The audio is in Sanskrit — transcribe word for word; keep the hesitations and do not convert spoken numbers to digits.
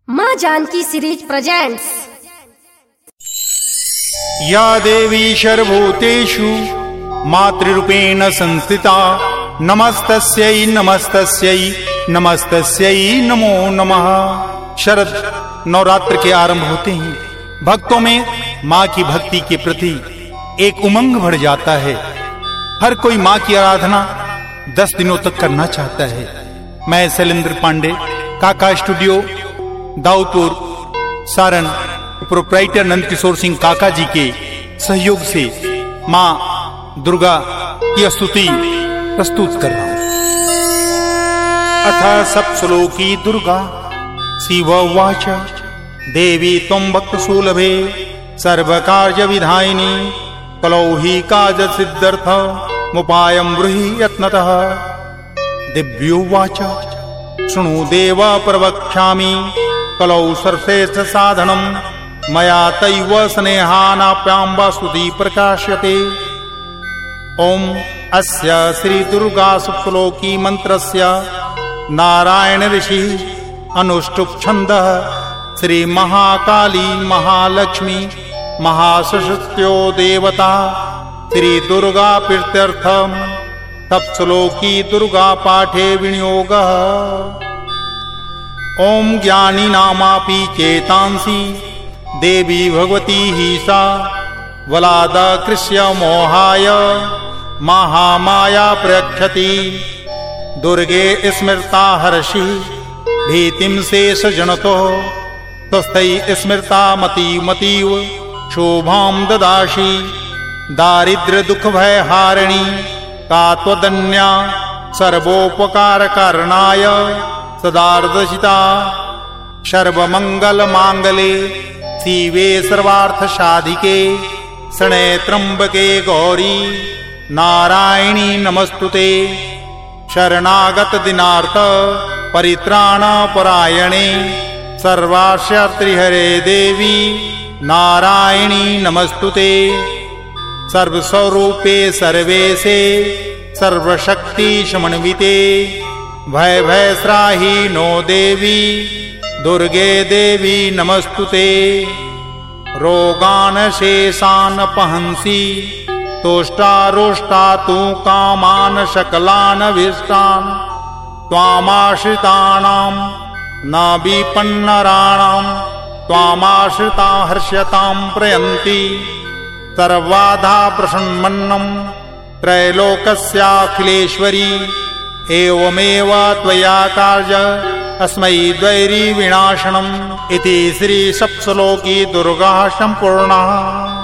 माँ जानकी सीरीज प्रेजेंट्स। या देवी सर्वभूतेषु मातृरूपेण संस्थिता नमस्तस्यै नमस्तस्यै नमस्तस्यै नमो नमः। शरद नवरात्र के आरंभ होते ही भक्तों में माँ की भक्ति के प्रति एक उमंग बढ़ जाता है। हर कोई माँ की आराधना दस दिनों तक करना चाहता है। मैं शैलेंद्र पांडे, काका स्टूडियो, दाऊदपुर, सारण, प्रोप्राइटर नंद किशोर सिंह काका जी के सहयोग से माँ दुर्गा की स्तुति प्रस्तुत कर रहा हूं। अथ सप्तश्लोकी दुर्गा शिव उवाच देवी त्वं भक्तसुलभे सर्वकार्य विधायिनी कलौ हि काज सिद्धर्थ मुपायं ब्रूहि यत्नतः। दिव्योवाच शृणु देव प्रवक्ष्यामि कलौ सर्वश्रेष्ठ साधनं मया तैव स्नेहानाप्यां वास्तुति प्रकाश्यते। ओम अस्य श्री दुर्गा सप्तश्लोकी मंत्रस्य नारायण ऋषि अनुष्टुप् छन्दः श्री महाकाली महालक्ष्मी महासरस्वत्यो देवता श्री दुर्गा प्रीत्यर्थम सप्तश्लोकी दुर्गा पाठे विनियोगः। ओम ज्ञानी नामापि चेतांसि देवी भगवती ही सा वलादकृष्य मोहाय महामाया प्रयच्छति। दुर्गे स्मृता हर्षि भीतिं शेष जनतो तस्थै स्मृता मति मतीव शोभां ददासि। दारिद्र्य दुख भय हारिणी का त्वदन्या सर्वोपकार करणाय सदार्दशिता। सर्वमंगल मांगले शिवे सर्वार्थ साधिके शरण्ये त्र्यंबके गौरी नारायणी नमस्तुते। शरणागत दिनार्थ परित्राण परायणे सर्वास्यात्रिहरे देवी नारायणी नमस्तुते। सर्वस्वरूपे सर्वेशे सर्वशक्ति समन्विते भय भय त्राहि नो देवी दुर्गे देवी नमस्तुते। रोगान शेषान पहंसि तुष्टारुष्टा तु कामान सकलान विष्टान त्वामाश्रितानां न विपन्नराणां त्वामाश्रिता हर्ष्यतां प्रयन्ति। सर्वाधा प्रसन्मन्नं त्रैलोकस्याखिलेश्वरी एवमेव त्वया कार्य अस्मै द्वैरी विनाशनम् इति श्री सप्तश्लोकी दुर्गा सम्पूर्णः।